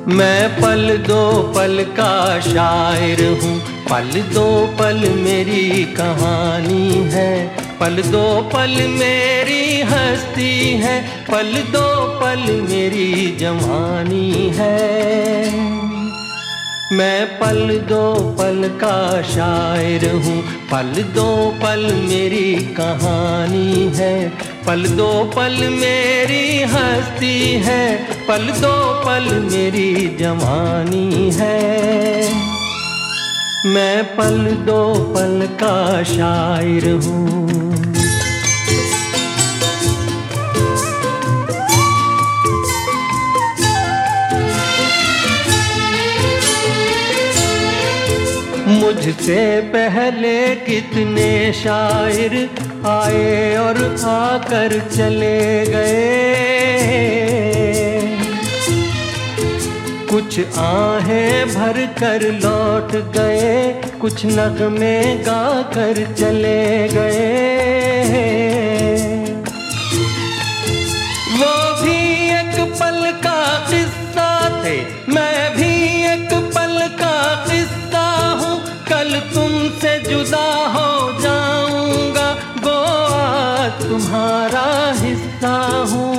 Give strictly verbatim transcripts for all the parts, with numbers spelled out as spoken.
मैं पल दो पल का शायर हूँ, पल दो पल मेरी कहानी है, पल दो पल मेरी हस्ती है, पल दो पल मेरी जवानी है। मैं पल दो पल का शायर हूँ, पल दो पल मेरी कहानी है, पल दो पल मेरी हस्ती है, पल दो पल मेरी जवानी है। मैं पल दो पल का शायर हूँ। मुझसे पहले कितने शायर आए और आकर चले गए, कुछ आहें भर कर लौट गए, कुछ नगमे गा कर चले गए। वो भी एक पल का किस्सा थे, मैं भी एक पल का किस्सा हूँ, कल तुमसे जुदा हो जाऊंगा, वो आज तुम्हारा हिस्सा हूँ।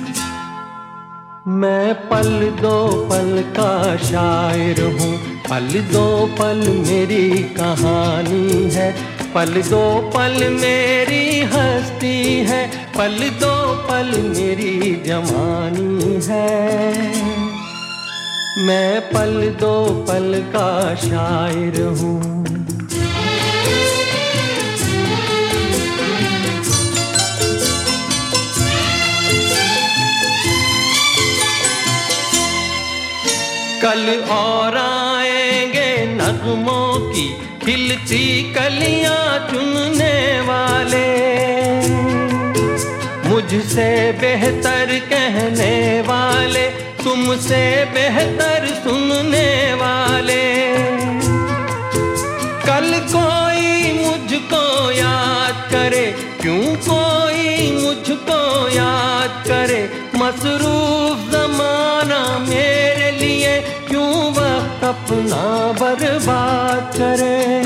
मैं पल दो पल का शायर हूँ, पल दो पल मेरी कहानी है, पल दो पल मेरी हस्ती है, पल दो पल मेरी जवानी है। मैं पल दो पल का शायर हूँ। कल और आएंगे नगमों की खिलती कलियां चुनने वाले, मुझसे बेहतर कहने वाले, तुमसे बेहतर सुनने वाले। कल कोई मुझको याद करे, क्यों कोई मुझको याद करे, मसरूफ ज़माना मेरे लिए क्यों वक्त अपना बर्बाद करे।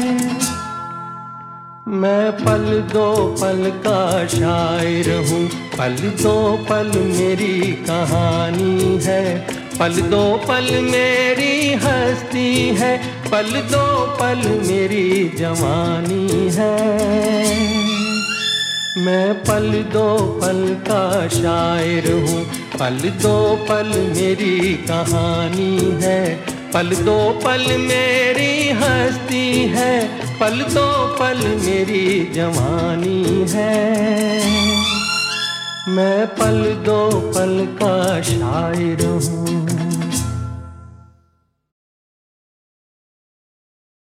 मैं पल दो पल का शायर हूँ, पल दो पल मेरी कहानी है, पल दो पल मेरी हस्ती है, पल दो पल मेरी जवानी है। मैं पल दो पल का शायर हूँ, पल दो पल मेरी कहानी है, पल दो पल मेरी हस्ती है, पल दो पल मेरी जवानी है। मैं पल दो पल का शायर हूँ।